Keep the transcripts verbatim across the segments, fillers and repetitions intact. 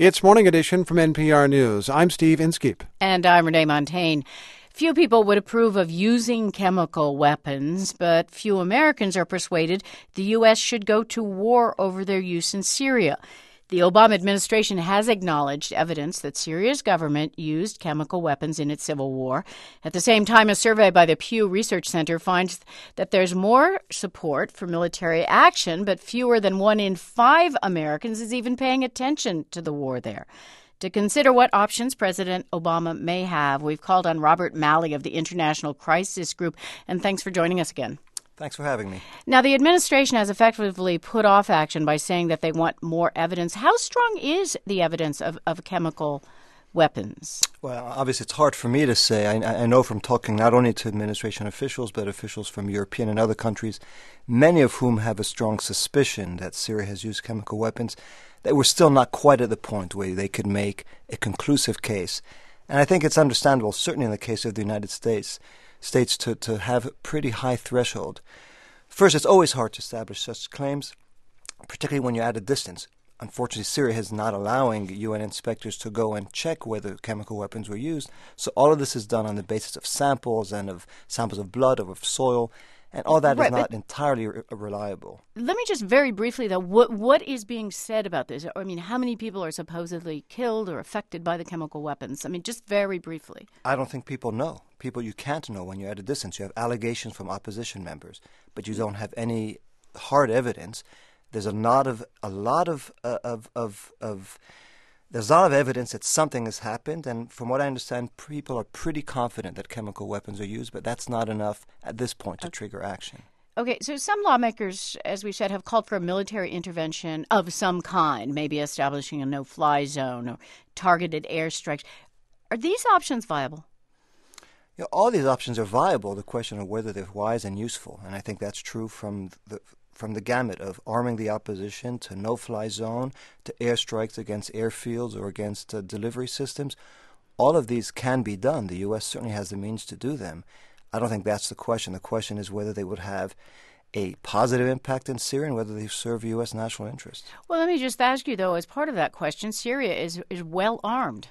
It's Morning Edition from N P R News. I'm Steve Inskeep. And I'm Renee Montagne. Few people would approve of using chemical weapons, but few Americans are persuaded the U S should go to war over their use in Syria. The Obama administration has acknowledged evidence that Syria's government used chemical weapons in its civil war. At the same time, a survey by the Pew Research Center finds that there's more support for military action, but fewer than one in five Americans is even paying attention to the war there. To consider what options President Obama may have, we've called on Robert Malley of the International Crisis Group, and thanks for joining us again. Thanks for having me. Now, the administration has effectively put off action by saying that they want more evidence. How strong is the evidence of, of chemical weapons? Well, obviously, it's hard for me to say. I, I know from talking not only to administration officials, but officials from European and other countries, many of whom have a strong suspicion that Syria has used chemical weapons, that we're still not quite at the point where they could make a conclusive case. And I think it's understandable, certainly in the case of the United States, states to, to have a pretty high threshold. First, it's always hard to establish such claims, particularly when you're at a distance. Unfortunately, Syria is not allowing U N inspectors to go and check whether chemical weapons were used. So all of this is done on the basis of samples and of samples of blood or of soil. And all that right, is not entirely re- reliable. Let me just very briefly, though, what what is being said about this? I mean, how many people are supposedly killed or affected by the chemical weapons? I mean, just very briefly. I don't think people know. People you can't know when you're at a distance. You have allegations from opposition members, but you don't have any hard evidence. There's a lot of a lot of uh, of of of. There's a lot of evidence that something has happened, and from what I understand, people are pretty confident that chemical weapons are used, but that's not enough at this point to trigger action. Okay, so some lawmakers, as we said, have called for a military intervention of some kind, maybe establishing a no-fly zone or targeted airstrikes. Are these options viable? You know, all these options are viable. The question of whether they're wise and useful, and I think that's true from the from the gamut of arming the opposition to no-fly zone, to airstrikes against airfields or against uh, delivery systems. All of these can be done. The U S certainly has the means to do them. I don't think that's the question. The question is whether they would have a positive impact in Syria and whether they serve U S national interests. Well, let me just ask you, though, as part of that question, Syria is, is well armed.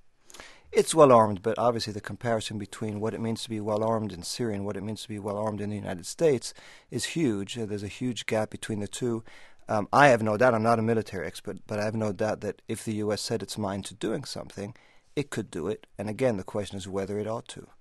It's well-armed, but obviously the comparison between what it means to be well-armed in Syria and what it means to be well-armed in the United States is huge. Uh, there's a huge gap between the two. Um, I have no doubt, I'm not a military expert, but I have no doubt that if the U S set its mind to doing something, it could do it. And again, the question is whether it ought to.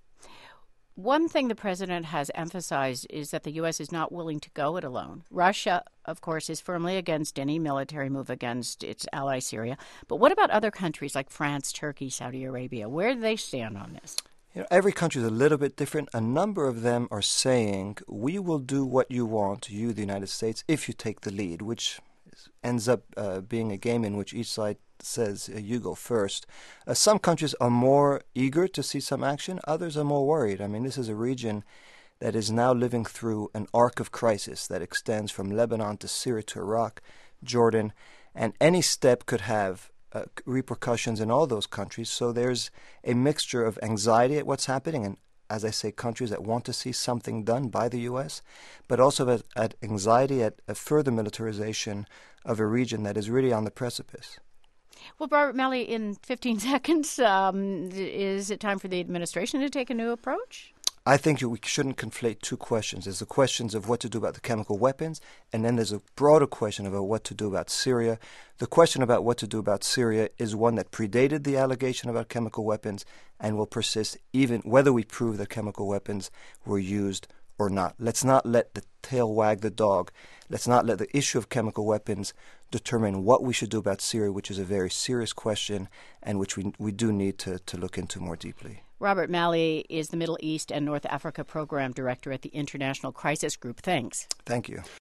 One thing the president has emphasized is that the U S is not willing to go it alone. Russia, of course, is firmly against any military move against its ally Syria. But what about other countries like France, Turkey, Saudi Arabia? Where do they stand on this? You know, every country is a little bit different. A number of them are saying, we will do what you want, you, the United States, if you take the lead, which ends up uh, being a game in which each side says uh, you go first. Uh, some countries are more eager to see some action. Others are more worried. I mean, this is a region that is now living through an arc of crisis that extends from Lebanon to Syria to Iraq, Jordan, and any step could have uh, repercussions in all those countries. So there's a mixture of anxiety at what's happening, and as I say, countries that want to see something done by the U S, but also at, at anxiety at a further militarization of a region that is really on the precipice. Well, Robert Malley, in fifteen seconds, um, is it time for the administration to take a new approach? I think we shouldn't conflate two questions. There's the questions of what to do about the chemical weapons, and then there's a broader question about what to do about Syria. The question about what to do about Syria is one that predated the allegation about chemical weapons and will persist even whether we prove that chemical weapons were used or not. Let's not let the tail wag the dog. Let's not let the issue of chemical weapons determine what we should do about Syria, which is a very serious question and which we we do need to, to look into more deeply. Robert Malley is the Middle East and North Africa Program Director at the International Crisis Group. Thanks. Thank you.